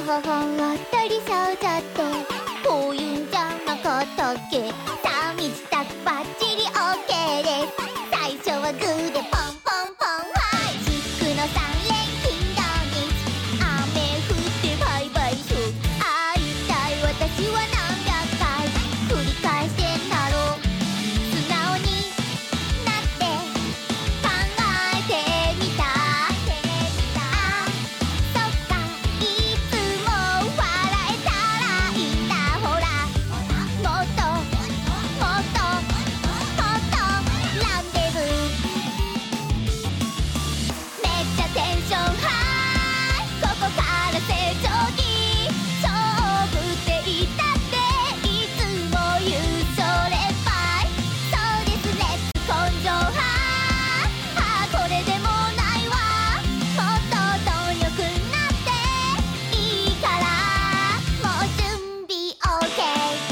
は本当にそうだってこういうんじゃなかったっけ。さあ身支度バッチリ OK です。最初はグーでポンポンポンはい。祝の3連勤土日雨降ってバイバイシュ会いたい私は何百回繰り返してんだろう。素直になって考えてみた。あ、そっかいつも笑えたらいいんだ。ほらもっともっともっとランデブーめっちゃテンションハイ。ここから成長期勝負って言ったっていつも言うそればい。そうですレッツ根性派これでもないわ。もっと貪欲になっていいからもう準備 OK。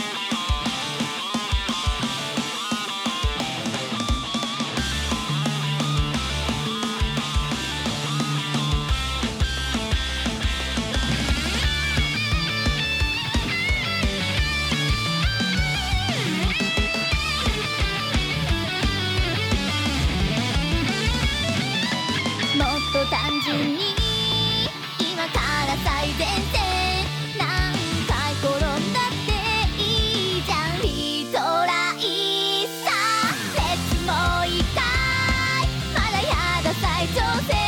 もっと単純に今から最前線何回転んだっていいじゃん。リトライさレッツもう一回まだやだ再挑戦